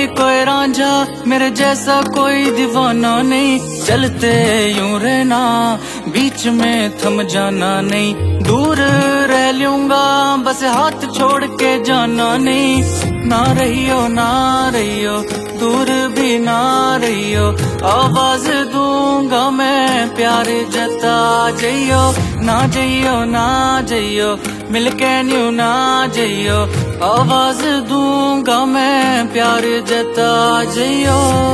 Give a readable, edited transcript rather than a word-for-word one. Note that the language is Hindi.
कोई रांझा मेरे जैसा कोई दीवाना नहीं। चलते यूं रहना बीच में थम जाना नहीं। दूर रह लूंगा बस हाथ छोड़ के जाना नहीं। ना रहियो दूर भी ना रहियो। आवाज दूंगा मैं प्यार जता जइयो। ना जइयो मिलके न्यू ना जइयो। आवाज दूंगा मैं प्यार जता जइयो।